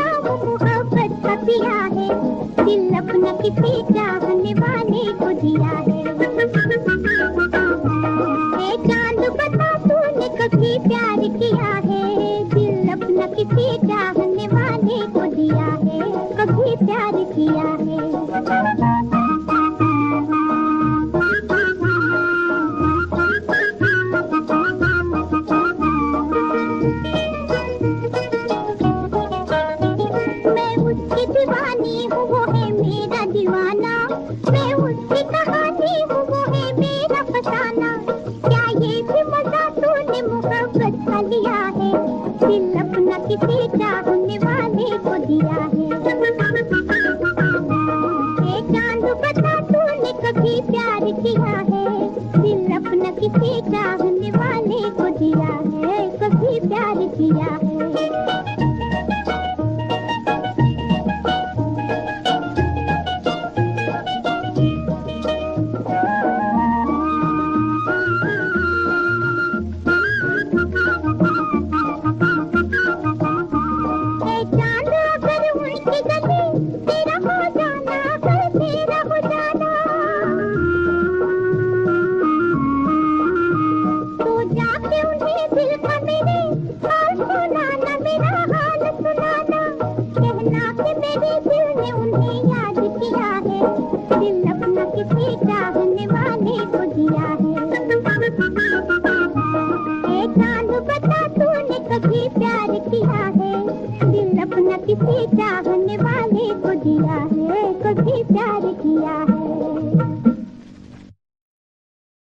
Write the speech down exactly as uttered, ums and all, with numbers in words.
नाम मोहब्बत का पिया है, दिल अपना किसी चाहने वाले को दिया है। ए चांद बता तूने कभी प्यार किया है, दिल अपना किसी चाहने वाले को दिया है, कभी प्यार किया है। दीवानी हूँ वो है मेरा दीवाना, मैं उसकी कहानी हूँ वो है मेरा फसाना। क्या ये भी मजा तूने मोहब्बत का लिया है, दिल अपना किसी चाहने वाले को दिया है। ए चांद बता तूने कभी प्यार किया है, दिल अपना किसी चाहने वाले को दिया है, कभी प्यार किया है। किसी चाहने वाले को दिया है। ए चांद बता तूने कभी प्यार किया है, दिल अपना किसी चाहने वाले को दिया है, कभी प्यार किया है।